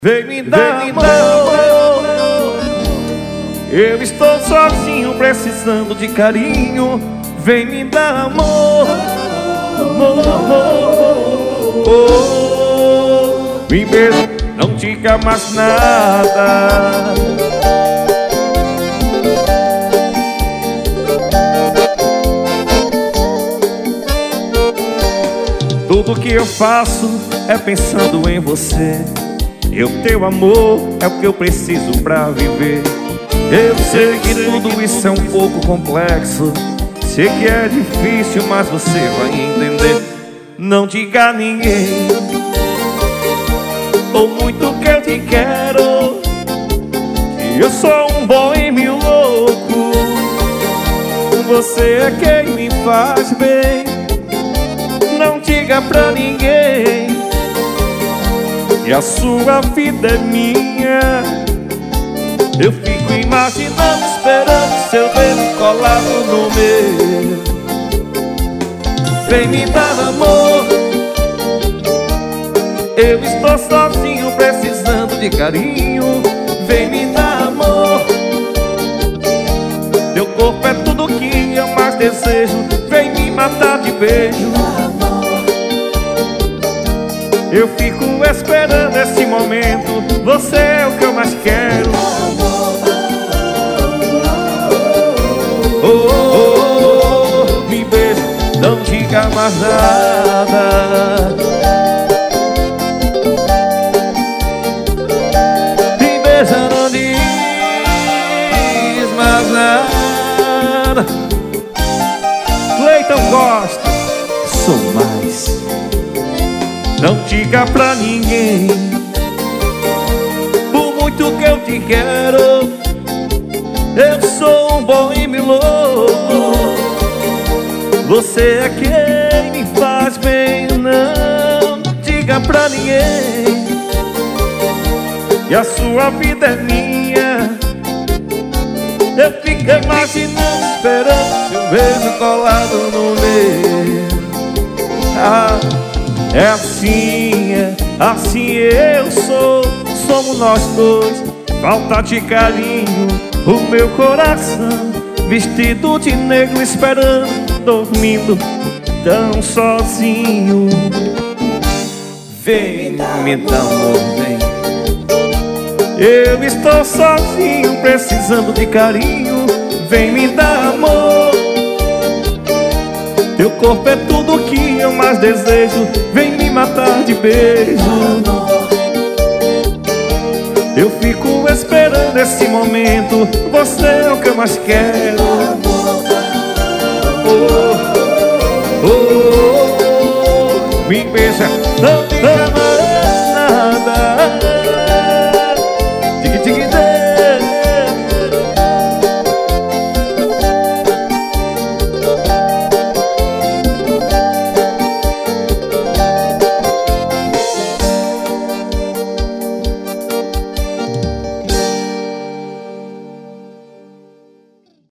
Vem me dar amor. Eu estou sozinho precisando de carinho. Vem me dar amor. Me beija, não diga mais nada. Tudo que eu faço é pensando em você. E o teu amor é o que eu preciso pra viver. Eu sei que tudo isso é um pouco complexo. Sei que é difícil, mas você vai entender. Não diga a ninguém ou muito que eu te quero, que eu sou um boêmio louco. Você é quem me faz bem. Não diga pra ninguém que a sua vida é minha. Eu fico imaginando, esperando seu dedo colado no meu. Vem me dar amor. Eu estou sozinho precisando de carinho. Vem me dar amor. Teu corpo é tudo que eu mais desejo. Vem me matar de beijo. Eu fico esperando esse momento. Você é o que eu mais quero. Me beija, não diga mais nada. Me beija, não diz mais nada. Cleiton gosta, sou mais. Não diga pra ninguém, por muito que eu te quero. Eu sou um boêmio louco. Você é quem me faz bem. Não diga pra ninguém que a sua vida é minha. Eu fico imaginando, esperando seu beijo colado no meu. É assim eu sou. Somos nós dois. Falta de carinho, o meu coração vestido de negro, esperando, dormindo, tão sozinho. Vem me dar amor, vem. Eu estou sozinho, precisando de carinho. Vem me dar amor. Teu corpo é tudo que eu mais desejo. Vem me matar de beijo. Eu fico esperando esse momento. Você é o que eu mais quero. Me beija, não diga mais.